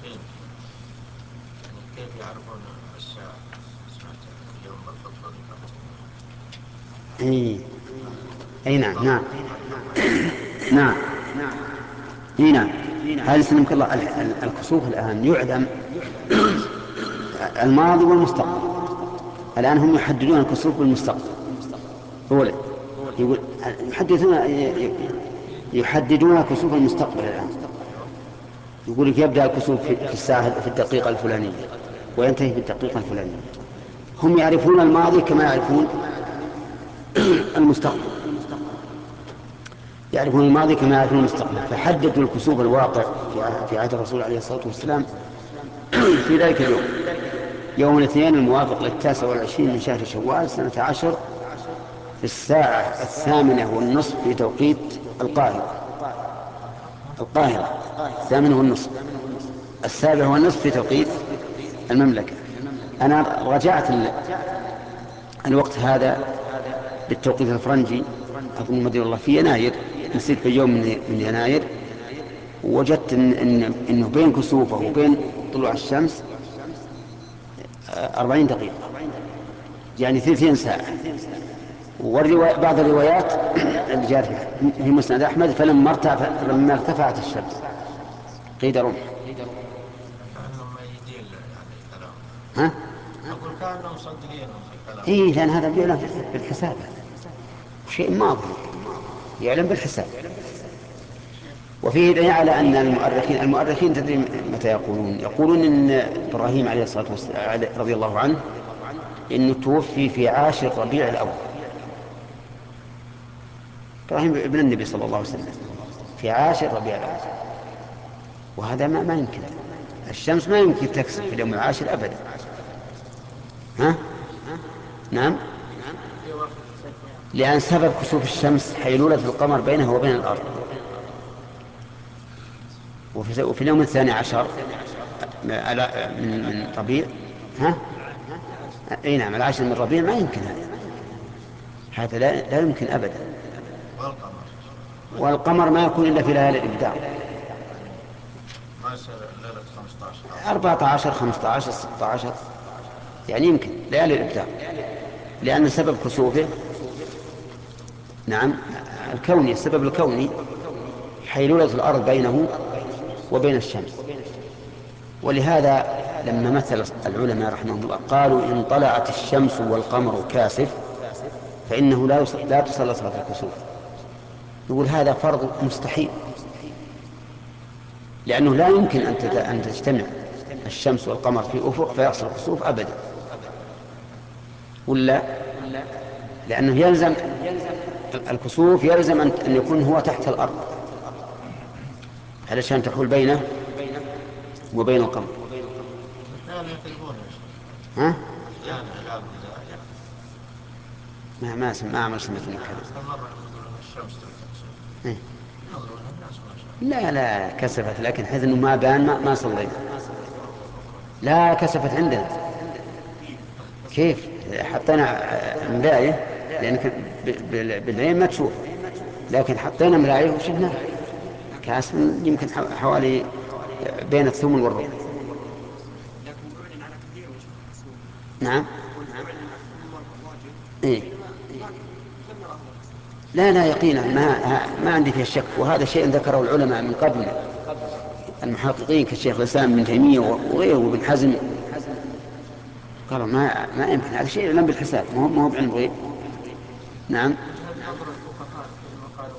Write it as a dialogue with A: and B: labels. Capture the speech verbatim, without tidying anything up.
A: يعني كيف يعرفون الساعة؟ سمعت اليوم بالخطبة ذكرت
B: اي اي نعم
A: القمر
B: نعم
A: يعرفون
B: نعم اي نعم. هذا يسلمك الله. ال- ال- الكسوف الآن يعلم الماضي والمستقبل. الآن هم يحددون الكسوف بالمستقبل. هو يقول يحدثون يحددون كسوف المستقبل الآن. يقول لك يبدأ الكسوف في في الساعة في الدقيقة الفلانية وينتهي في الدقيقة الفلانية. هم يعرفون الماضي كما يعرفون المستقبل. يعرفون الماضي كما يعرفون المستقبل، فحددوا الكسوف الواقع في في عهد الرسول عليه الصلاة والسلام في ذلك اليوم، يوم الاثنين الموافق للتاسع والعشرين من شهر شوال سنة عشر في الساعة الثامنة والنصف في توقيت القاهرة. القاهرة الثامنة والنصف، السابع والنصف في توقيت المملكة. أنا رجعت الوقت هذا بالتوقيت الفرنجي، أظن مدير الله في يناير، نسيت في يوم من يناير، ووجدت إن إن إنه بين كسوفه وبين طلوع الشمس أربعين دقيقة، يعني ثلثين ساعة. والرواية بعض الروايات اللي جاءت في مسند أحمد فلما ارتفع لما ارتفعت الشمس قيد رمح.
A: كأنهم ميدين يعني كلامهم.
B: ها؟
A: أقول كأنهم مصدقينهم في كلامهم.
B: إيه، لأن هذا يعلم بالحساب، شيء ماضي يعلم بالحساب. وفيه دليل على أن المؤرخين المؤرخين تدري متى يقولون يقولون إن إبراهيم عليه الصلاة والسلام رضي الله عنه إنه توفي في عاشر ربيع الأول. إبراهيم ابن النبي صلى الله عليه وسلم في عاشر ربيع الأول، وهذا ما, ما يمكن. الشمس ما يمكن تكسف في اليوم العاشر أبدا. ها؟ نعم. لأن سبب كسوف الشمس حيلولة القمر بينه وبين الأرض. وفي, وفي اليوم الثاني عشر من, من ربيع. ها؟ اي نعم، العاشر من ربيع ما يمكن هذا. هذا لا, لا يمكن أبدا.
A: والقمر
B: والقمر ما يكون إلا في ليالي الإبداع،
A: ما يصير ليلة خمسة عشر خاصة.
B: أربعة عشر خمسة عشر ستة عشر، يعني يمكن ليالي الإبداع، لأن سبب كسوفه نعم الكوني، السبب الكوني حيلولة الأرض بينه وبين الشمس. ولهذا لما مثل العلماء رحمهم الله قالوا إن طلعت الشمس والقمر كاسف فإنه لا لا تصلى صلاة الكسوف. يقول هذا فرض مستحيل، لأنه لا يمكن أن تجتمع الشمس والقمر في أفق فيحصل الكسوف أبدا، ولا لأنه يلزم الكسوف يلزم أن يكون هو تحت الأرض علشان تحول بينه وبين القمر.
A: أحيانا يحذفون يا شيخ،
B: ها؟
A: أحيانا علاقة ذا يحذف.
B: ما ما سم... ما عمر سمعت منك هذا.
A: كل مرة يقولون الشمس تكسف،
B: إيه؟
A: ينظرون الناس ما شاء الله.
B: لا لا كسفت، لكن حيث انه ما بان ما, ما صلينا. لا كسفت عندنا. كيف حطينا مراية، لأنك بالعين ما تشوف، لكن حطينا مراية وشفناها كاس يمكن حوالي بين الثمن والربع.
C: لكن أعلن على كثير يا شيخ الكسوف.
B: نعم.
C: أقول أعلن كل مرة واجب،
B: إيه؟
C: بينما ما لم نرى هذا الكسوف.
B: لا لا يقينا ما, ما عندي فيه شك، وهذا شيء ذكره العلماء من قبلنا المحققين كالشيخ الإسلام ابن تيمية وغيره وابن حزم، قالوا ما ما يمكن، هذا شيء لم بالحساب، ما هو ما هو بعلم الغيب. نعم.
A: وجهة نظركم